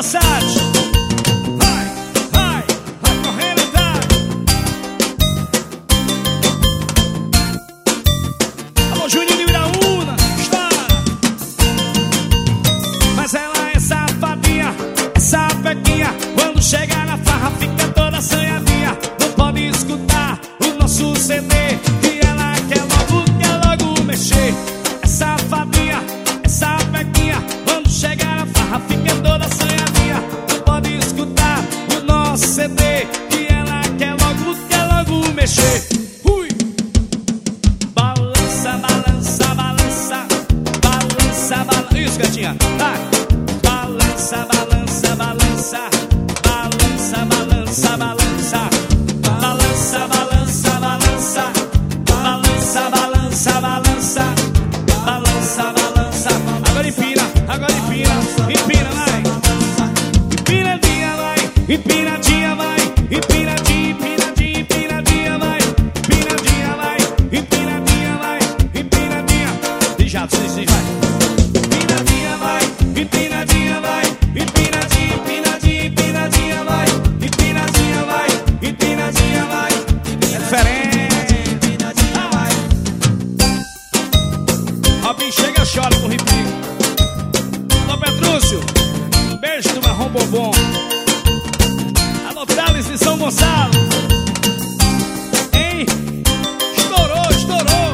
versátil. Vai correndo, tá? Alô, Juninho de Iraúna, estoura. Mas ela é safadinha, é sapequinha. Quando chega na farra fica toda assanhadinha. Não pode escutar o nosso CD, que ela quer logo mexer. É safadinha, é sapequinha. Quando chega na farra fica toda assanhadinha. Não pode escutar o nosso CD, que ela quer logo mexer. Ui! Balança, balança, balança, balança, balança. Isso, gatinha, vai! Balança, balança, balança, balança, balança, balança, balança, balança, balança, balança, balança, balança, balança, balança. Agora empina, empina, vai. Empinadinha, vai. Empinadinha, vai. Empinadinha, empinadinha, empinadinha, vai. Empinadinha, vai. Empinadinha, vai. Empinadinha. Deixado, sim, vai. Empinadinha, vai. Empinadinha, vai. Empinadinha, empinadinha, empinadinha, vai. Empinadinha, vai. Empinadinha, vai. É diferente. Empinadinha, vai. Robin chega, chora no ripico. Alô, Petrúcio, um beijo do Marrom Bobom. Alô, Thales de São Gonçalo. Hein? Estourou.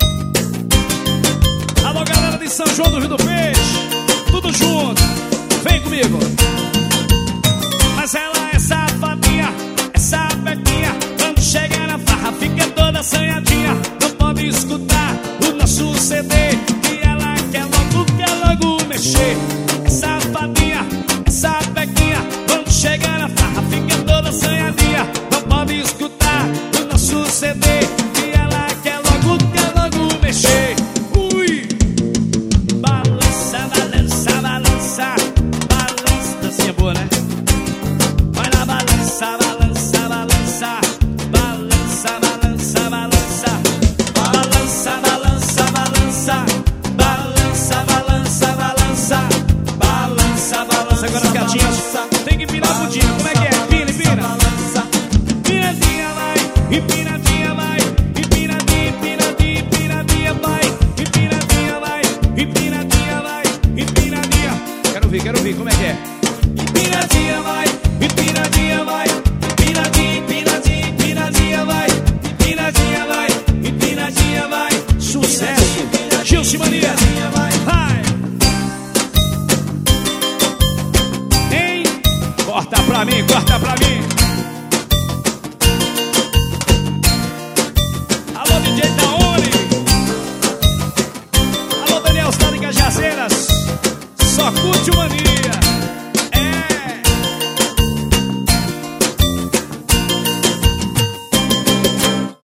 Alô, galera de São João do Rio do Peixe. Tudo junto, vem comigo. Mas ela é safadinha, é sapequinha. Quando chega na farra fica toda assanhadinha. Não pode escutar o nosso CD, que ela quer logo mexer. É safadinha, é sapequinha. Quando chega na farra fica toda assanhadinha. Não pode escutar o nosso CD, que ela quer logo mexer. Ui! Balança, balança, balança, balança. Dancinha boa, né? Vai na balança, balança, balança, balança, balança, balança, balança, balança, balança, balança, balança, balança, balança, balança. Agora as gatinhas tem que empinar a budinha. Como é que é? Empina. Empinadinha, vai. Empinadinha, vai. Empinadinha, empinadinha, empinadinha, vai. Empinadinha, vai. Empinadinha, vai. Empinadinha. Quero ver como é que é. Empinadinha, vai. Empinadinha, vai. Empinadinha, empinadinha, empinadinha, vai. Empinadinha, vai. Empinadinha, vai. Sucesso. Gilson Mania. Vai. Hein? Corta pra mim.